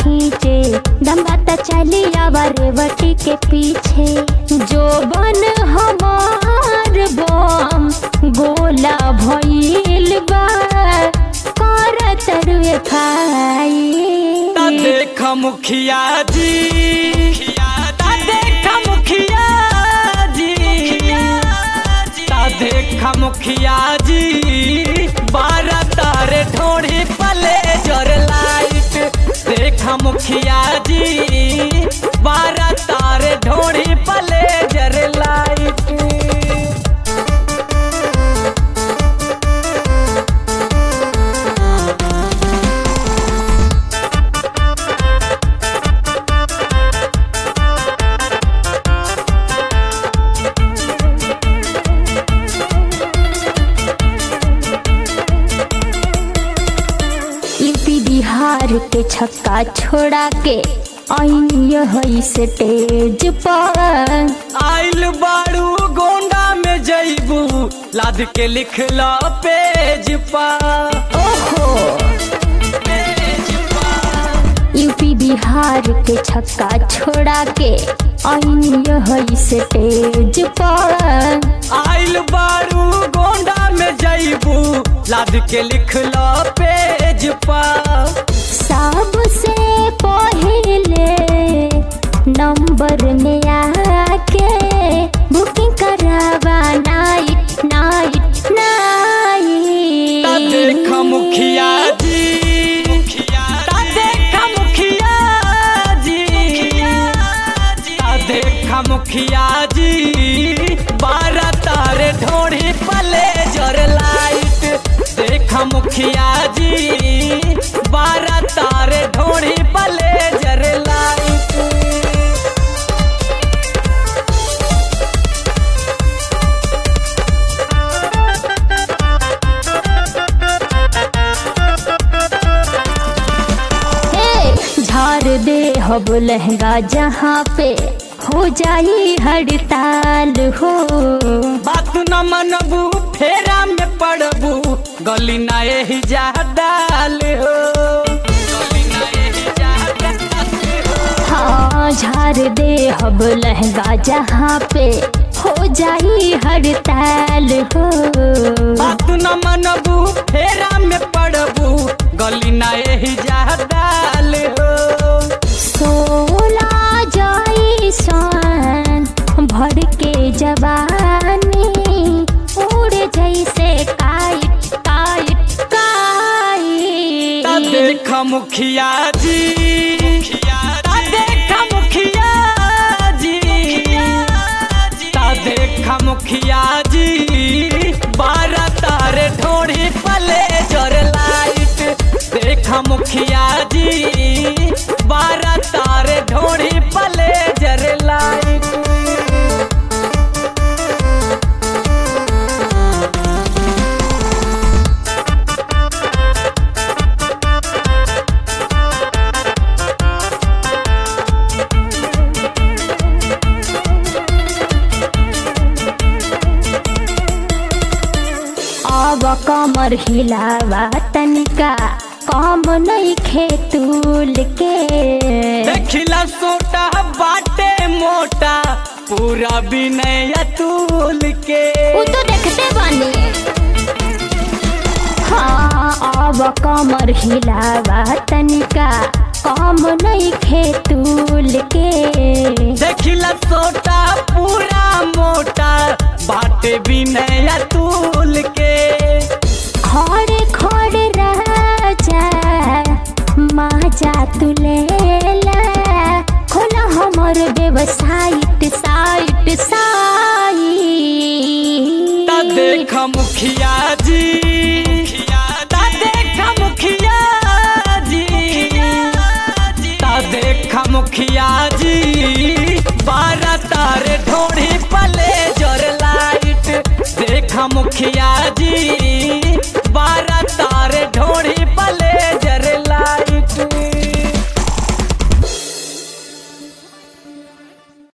खींचे दम्बाता चली आवा रेवटी के पीछे। जो बन हमार बम गोला भइल बा करत रुए खाई। देख मुखिया जी, देख मुखिया जी, देख मुखिया जी, 12 तारे ढोड़ी पले जर लाइट। देख मुखिया जी, 12 तारे ढोड़ी पले जर लाइट। यूपी बिहार के छक्का छोड़ा के आई स्टेज पर। आइल बाड़ू गोंडा में जइबू लाद के लिखला पेज पर। ओहो यूपी बिहार के छक्का छोड़ा के आई स्टेज पर। आइल बाड़ू गोंडा में जइबू लाद के लिखला पेज पर। सबसे पहले नंबर में आके बुकिंग करावा नाइट नाइट नाइट। देख मुखिया जी, देख मुखिया जी, देख मुखिया जी, 12 तारे ढोड़ी पले जर लाइट। देख मुखिया जी, 12 तारे ढोड़ी पले जर लाइट। झाड़ दे हब लहंगा जहाँ पे हो जाई हड़ताल हो। बात न मनबू फेरा में पड़बू गली ना यही जा डाल हो। हाँ झाड़ दे हब लहंगा जहाँ पे हो जाई हड़ताल हो। बात न मनबू फेरा में पड़बू गली ना यही जा डाल हो। 16 जाई सन भर के जवानी उड़ जैसे काइट काइट काइट। देख मुखिया जी, देख मुखिया जी, देख मुखिया जी, 12 तारे ढोड़ी पले जर लाइट। देख मुखिया जी, 12 तारे ढोड़ी पले जर लाइट। अब कमर हिलावा तनिका कम नहीं खेतूल के। देखिला सोटा बाटे मोटा पूरा विनय अतुल के। वो तो देखते बने। हाँ अब कमर हिलावा तनिका कम नहीं खेतूल के। देखिला सोटा पूरा मोटा बाटे विनय अतुल के। खड़े खड़े राजा माजा तुलेला खोला हमर वेबसाइट साइट साइट। देख मुखिया जी, देख मुखिया जी, देख मुखिया जी, 12 तारे ढोड़ी पले जर लाइट। देख मुखिया जी,